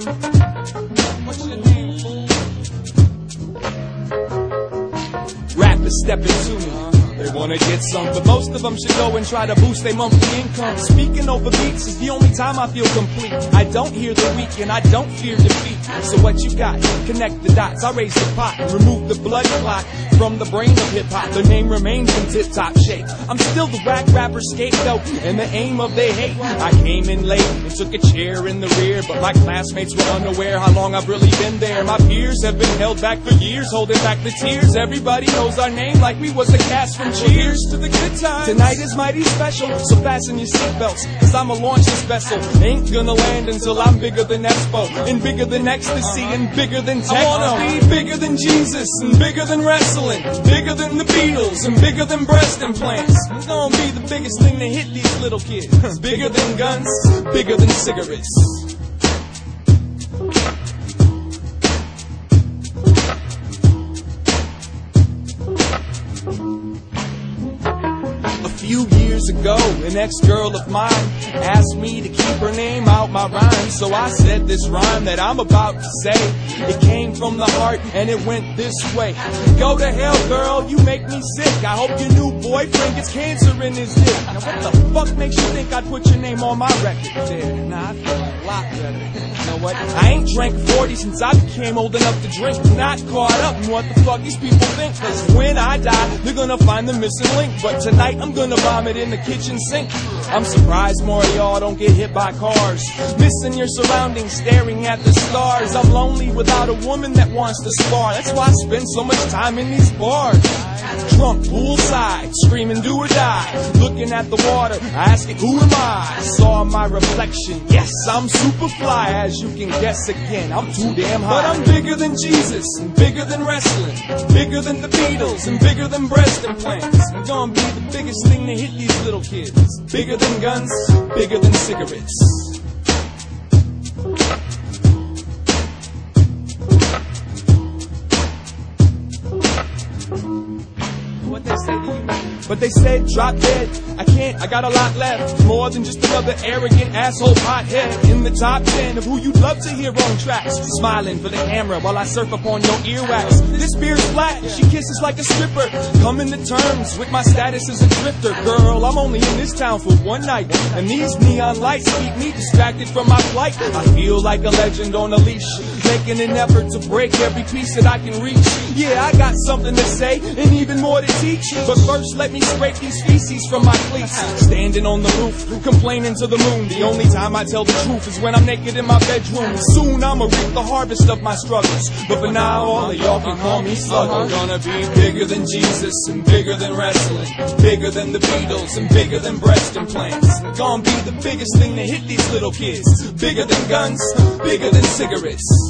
What's your name, fool? Rappers stepping to me. They wanna get some, but most of them should go and try to boost their monthly income. Speaking over beats is the only time I feel complete. I don't hear the weak and I don't fear defeat. So what you got? Connect the dots. I raise the pot and remove the blood clot from the brain of hip-hop. The name remains in tip-top shape. I'm still the whack rapper scapegoat and the aim of their hate. I came in late and took a chair in the rear, but my classmates were unaware how long I've really been there. My peers have been held back for years, holding back the tears. Everybody knows our name like we was the cast from Cheers. To the good times. Tonight is mighty special, so fasten your seatbelts, cause I'ma launch this vessel. Ain't gonna land until I'm bigger than Expo, and bigger than ecstasy, and bigger than techno. I wanna be bigger than Jesus, and bigger than wrestling, bigger than the Beatles, and bigger than breast implants. It's gonna be the biggest thing to hit these little kids. Bigger than guns, bigger than cigarettes. A few years ago, an ex-girl of mine asked me to keep her name out my rhyme. So I said this rhyme that I'm about to say. It came from the heart and it went this way. Go to hell, girl, you make me sick. I hope your new boyfriend gets cancer in his dick. Now what the fuck makes you think I'd put your name on my record? There, nah, I feel a lot better. You know what? I ain't drank 40 since I became old enough to drink. Not caught up in what the fuck these people think. Cause when I die, they're gonna find the missing link. But tonight I'm gonna vomit in the kitchen sink. I'm surprised more of y'all don't get hit by cars. Missing your surroundings, staring at the stars. I'm lonely without a woman that wants to spar. That's why I spend so much time in these bars. Drunk poolside, screaming do or die. Looking at the water, asking who am I? Saw my reflection, yes, I'm super fly. As you can guess again, I'm too damn high. But I'm bigger than Jesus, and bigger than wrestling, bigger than the Beatles, and bigger than breast implants. I'm gonna be the biggest thing to hit these little kids. Bigger than guns, bigger than cigarettes. What they say to you? But they said drop dead. I can't, I got a lot left. More than just another arrogant asshole pothead in the top 10 of who you'd love to hear on tracks. Smiling for the camera while I surf upon your earwax. This beer's black, she kisses like a stripper. Coming to terms with my status as a drifter. Girl, I'm only in this town for one night, and these neon lights keep me distracted from my flight. I feel like a legend on a leash, making an effort to break every piece that I can reach. Yeah, I got something to say and even more to teach. But first let me scrape these feces from my cleats. Standing on the roof, complaining to the moon. The only time I tell the truth is when I'm naked in my bedroom. Soon I'ma reap the harvest of my struggles, but for now all of y'all can call me Slugger. I'm gonna be bigger than Jesus, and bigger than wrestling, bigger than the Beatles, and bigger than breast implants. I'm gonna be the biggest thing to hit these little kids. Bigger than guns, bigger than cigarettes.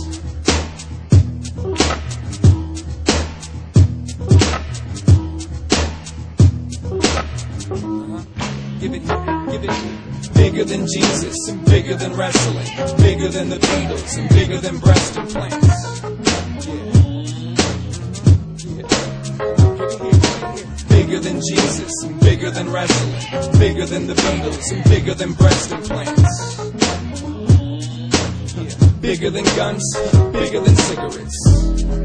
Give it. Bigger than Jesus, and bigger than wrestling, bigger than the Beatles, and bigger than breast implants. Bigger than Jesus, and bigger than wrestling, bigger than the Beatles, and bigger than breast implants. Bigger than guns, bigger than cigarettes.